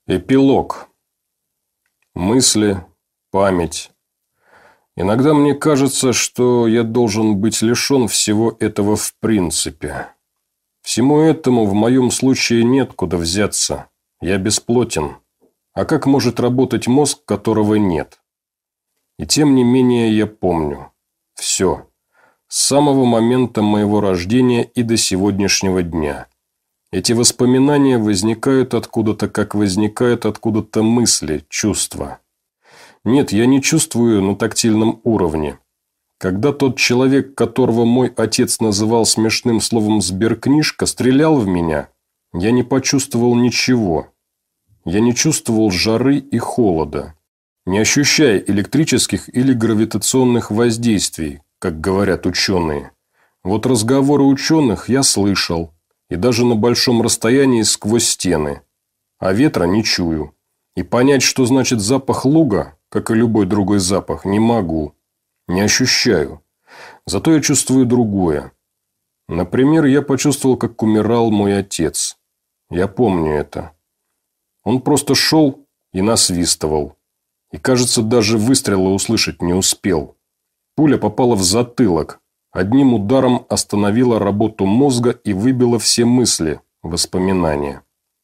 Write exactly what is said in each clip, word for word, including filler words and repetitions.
Эпилог. Мысли, память. Иногда мне кажется, что я должен быть лишен всего этого в принципе. Всему этому в моем случае нет куда взяться. Я бесплотен. А как может работать мозг, которого нет? И тем не менее я помню. Все. С самого момента моего рождения и до сегодняшнего дня. Эти воспоминания возникают откуда-то, как возникают откуда-то мысли, чувства. Нет, я не чувствую на тактильном уровне. Когда тот человек, которого мой отец называл смешным словом «сберкнижка», стрелял в меня, я не почувствовал ничего. Я не чувствовал жары и холода, не ощущая электрических или гравитационных воздействий, как говорят ученые. Вот разговоры ученых я слышал. И даже на большом расстоянии сквозь стены. А ветра не чую. И понять, что значит запах луга, как и любой другой запах, не могу. Не ощущаю. Зато я чувствую другое. Например, я почувствовал, как умирал мой отец. Я помню это. Он просто шел и насвистывал. И, кажется, даже выстрела услышать не успел. Пуля попала в затылок. Одним ударом остановила работу мозга и выбила все мысли, воспоминания.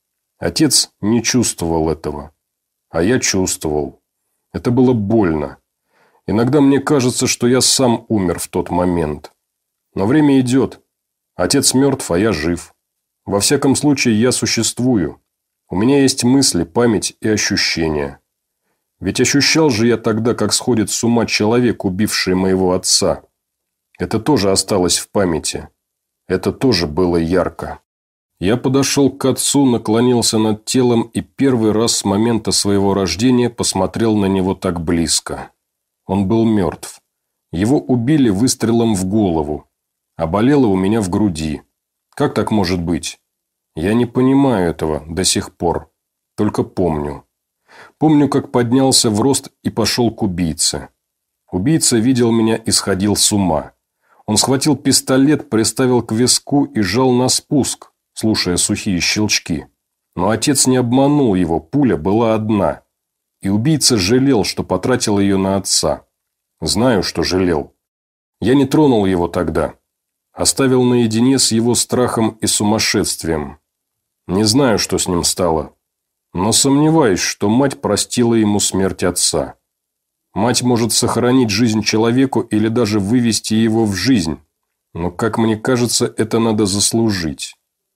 Отец не чувствовал этого. А я чувствовал. Это было больно. Иногда мне кажется, что я сам умер в тот момент. Но время идет. Отец мертв, а я жив. Во всяком случае, я существую. У меня есть мысли, память и ощущения. Ведь ощущал же я тогда, как сходит с ума человек, убивший моего отца. Это тоже осталось в памяти. Это тоже было ярко. Я подошел к отцу, наклонился над телом и первый раз с момента своего рождения посмотрел на него так близко. Он был мертв. Его убили выстрелом в голову. А болело у меня в груди. Как так может быть? Я не понимаю этого до сих пор. Только помню. Помню, как поднялся в рост и пошел к убийце. Убийца видел меня и сходил с ума. Он схватил пистолет, приставил к виску и жал на спуск, слушая сухие щелчки. Но отец не обманул его, пуля была одна. И убийца жалел, что потратил ее на отца. Знаю, что жалел. Я не тронул его тогда. Оставил наедине с его страхом и сумасшествием. Не знаю, что с ним стало. Но сомневаюсь, что мать простила ему смерть отца. Мать может сохранить жизнь человеку или даже вывести его в жизнь. Но, как мне кажется, это надо заслужить.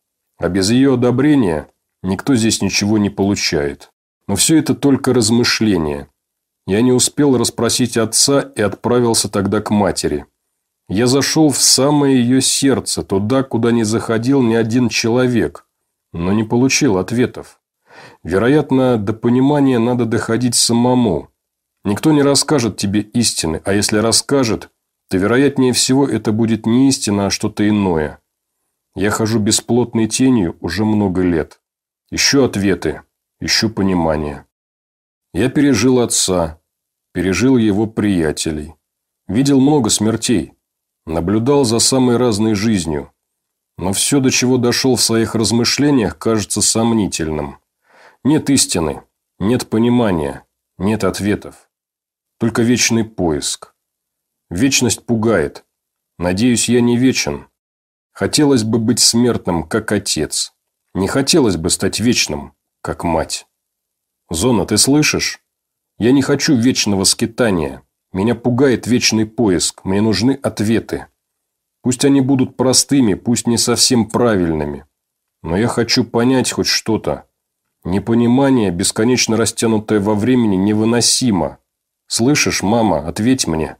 А без ее одобрения никто здесь ничего не получает. Но все это только размышления. Я не успел расспросить отца и отправился тогда к матери. Я зашел в самое ее сердце, туда, куда не заходил ни один человек, но не получил ответов. Вероятно, до понимания надо доходить самому. Никто не расскажет тебе истины, а если расскажет, то, вероятнее всего, это будет не истина, а что-то иное. Я хожу бесплотной тенью уже много лет. Ищу ответы, ищу понимание. Я пережил отца, пережил его приятелей. Видел много смертей, наблюдал за самой разной жизнью. Но все, до чего дошел в своих размышлениях, кажется сомнительным. Нет истины, нет понимания, нет ответов. Только вечный поиск. Вечность пугает. Надеюсь, я не вечен. Хотелось бы быть смертным, как отец. Не хотелось бы стать вечным, как мать. Зона, ты слышишь? Я не хочу вечного скитания. Меня пугает вечный поиск. Мне нужны ответы. Пусть они будут простыми, пусть не совсем правильными. Но я хочу понять хоть что-то. Непонимание, бесконечно растянутое во времени, невыносимо. «Слышишь, мама, ответь мне».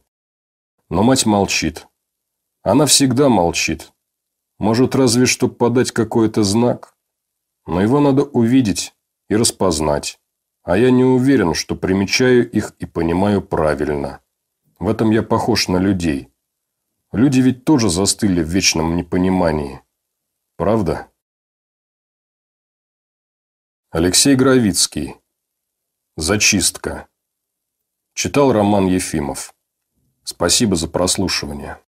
Но мать молчит. Она всегда молчит. Может, разве что подать какой-то знак. Но его надо увидеть и распознать. А я не уверен, что примечаю их и понимаю правильно. В этом я похож на людей. Люди ведь тоже застыли в вечном непонимании. Правда? Алексей Гравицкий. Зачистка. Читал Роман Ефимов. Спасибо за прослушивание.